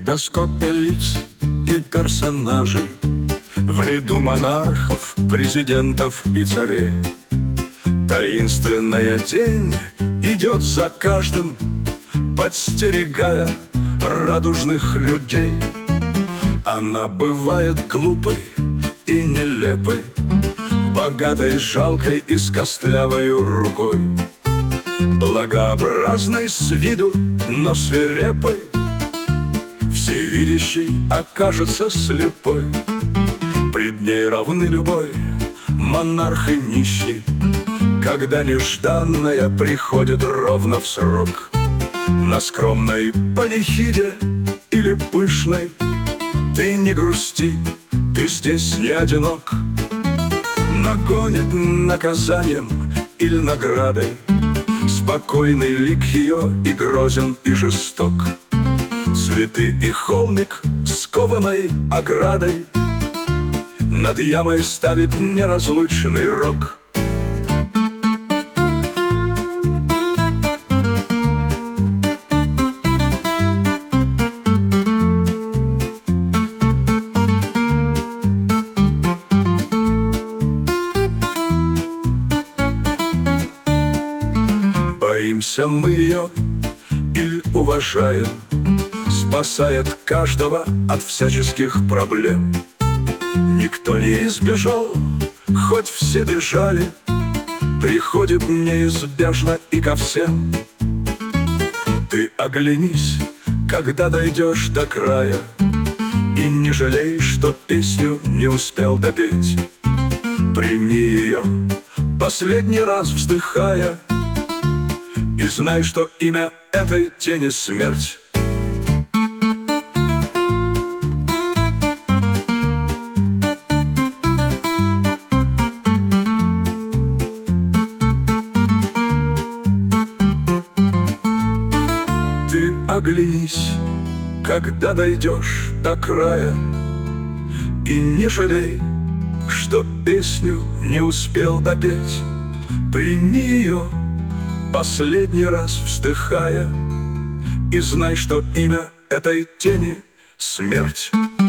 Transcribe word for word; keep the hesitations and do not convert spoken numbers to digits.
калейдоскопе лиц и персонажей в ряду монархов, президентов и царей. Таинственная тень идет за каждым, подстерегая радужных людей. Она бывает глупой и нелепой, богатой, жалкой и с костлявой рукой, благообразной с виду, но свирепой, всевидящей окажется слепой. Пред ней равны любой монарх и нищий, когда нежданная приходит ровно в срок. На скромной панихиде или пышной ты не грусти, ты здесь не одинок. Нагонит наказанием или наградой спокойный лик ее и грозен, и жесток. Цветы и холмик с кованой оградой над ямой ставит неразлучный рог. Боимся мы ее или уважаем, спасает каждого от всяческих проблем. Никто не избежал, хоть все бежали, приходит неизбежно и ко всем. Ты оглянись, когда дойдешь до края, и не жалей, что песню не успел допеть. Прими ее, последний раз вздыхая, и знай, что имя этой тени — смерть. Ты оглянись, когда дойдешь до края, и не жалей, что песню не успел допеть. Прими ее, последний раз вздыхая, и знай, что имя этой тени — смерть.